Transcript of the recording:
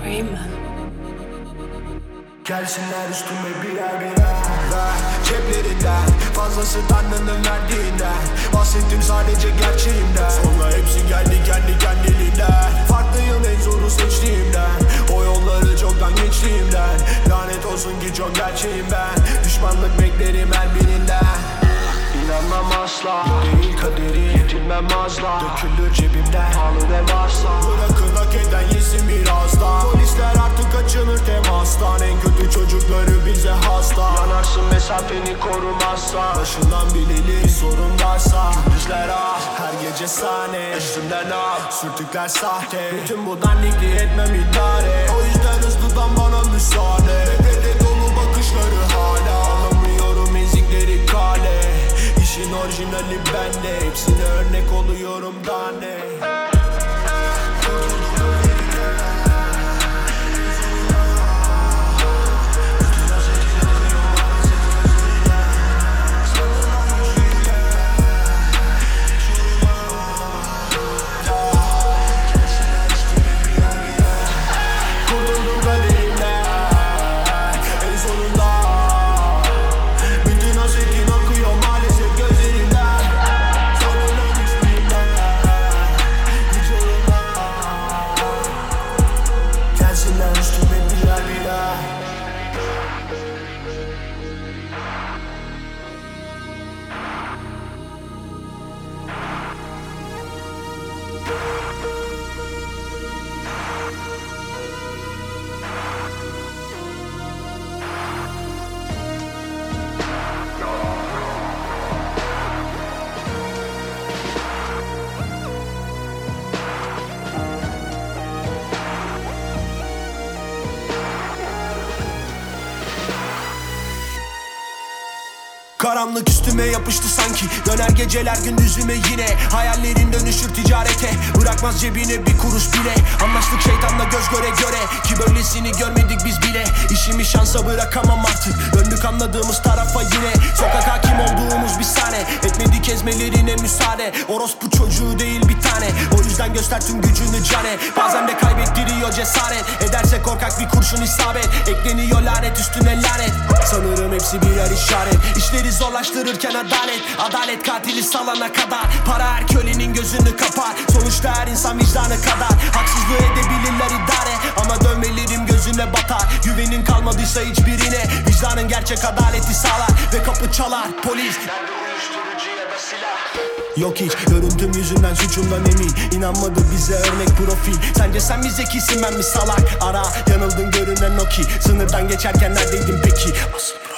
Rayman. Gelsinler üstüme birer birer. Ceplerinden fazlası Tanrı'nın verdiğinden. Bahsettim sadece gerçeğimden. Sonra hepsi geldi kendi kendiliğinden. Farklıyım en zoru seçtiğimden. O yolları çoktan geçtiğimden. Lanet olsun ki çok gerçeğim ben. Düşmanlık beklerim her birinden. İnanmam asla, değil kaderi, yetinmem asla. Dökülür cebimden, pahalı ne varsa. Bırakın hak eden yesin biraz da. Polisler artık kaçınır temastan. En kötü çocukları bize hasta. Yanarsın mesafeni korumazsa. Başından bileli sorun varsa. Gündüzler her gece sahne. Üstümden sürtükler sahte. Bütün bu danlikliği etmem idare. O yüzden hızlıdan bana müsaade. Bekledi dolu bakışları hala. Anlamıyorum ezikleri kale. İşin orijinali bende. Hepsine örnek oluyorum daha ne. Karanlık üstüme yapıştı sanki. Döner geceler gündüzüme yine. Hayallerin dönüşür ticarete. Bırakmaz cebine bir kuruş bile. Anlaştık şeytanla göz göre göre. Ki böylesini görmedik biz bile. İşimi şansa bırakamam artık. Döndük anladığımız tarafa yine. Sokak hakim olduğumuz bir sahne. Etmedik ezmelerine müsaade. Orospu çocuğu değil bir tane. O yüzden göster tüm gücünü cane. Bazen de kaybettiriyor cesaret. Ederse korkak bir kurşun isabet. Ekleniyor lanet üstüne lanet. Sanırım hepsi birer işaret. İşleri zorlaştırırken adalet katili salana kadar. Para her kölenin gözünü kapar. Sonuçta her insan vicdanı kadar. Haksızlığı edebilirler idare. Ama dövmelerim gözüne batar. Güvenin kalmadıysa hiçbirine. Vicdanın gerçek adaleti sağlar. Ve kapı çalar polis. Nerede uyuşturucu ya da silah? Yok hiç, görüntüm yüzünden suçumdan emin. İnanmadı bize örnek profil. Sence sen mi zekisin ben mi salak? Ara yanıldın görünen o ki. Sınırdan geçerken neredeydin peki? Asıl